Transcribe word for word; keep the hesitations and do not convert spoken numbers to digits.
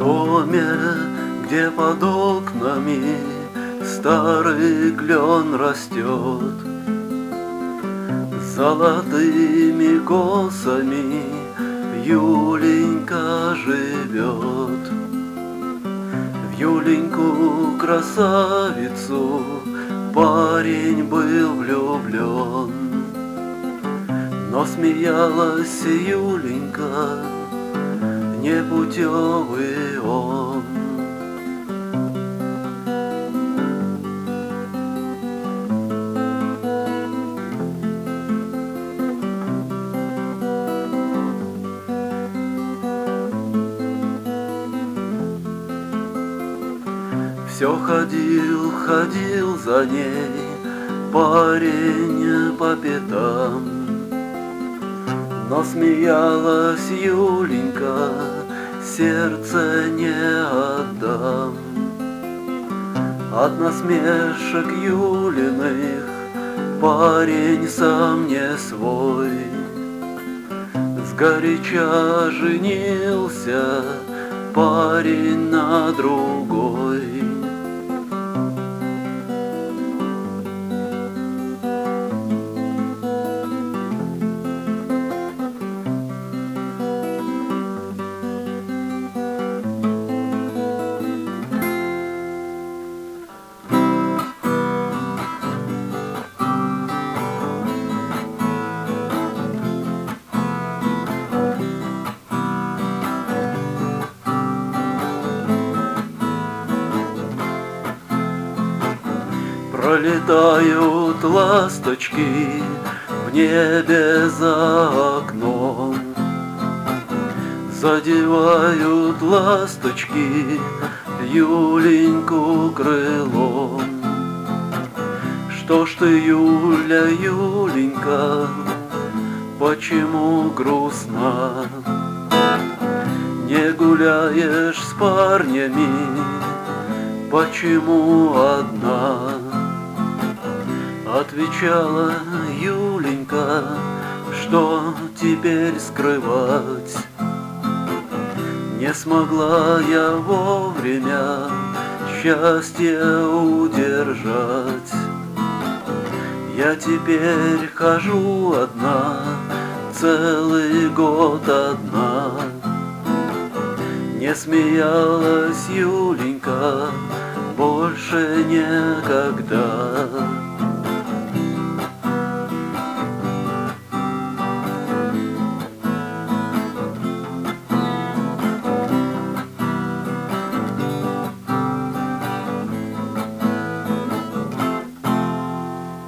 доме, где под окнами старый клен растет, золотыми косами Юленька живет. В Юленьку красавицу парень был влюблен, но смеялась Юленька, непутевый он. Все ходил, ходил за ней парень по пятам, но смеялась Юленька, сердце не отдам. От насмешек Юлиных парень сам не свой, сгоряча женился парень на другой. Пролетают ласточки в небе за окном, задевают ласточки Юленьку крылом. Что ж ты, Юля, Юленька, почему грустна? Не гуляешь с парнями, почему одна? Отвечала Юленька, что теперь скрывать? Не смогла я вовремя счастье удержать. Я теперь хожу одна, целый год одна. Не смеялась Юленька больше никогда.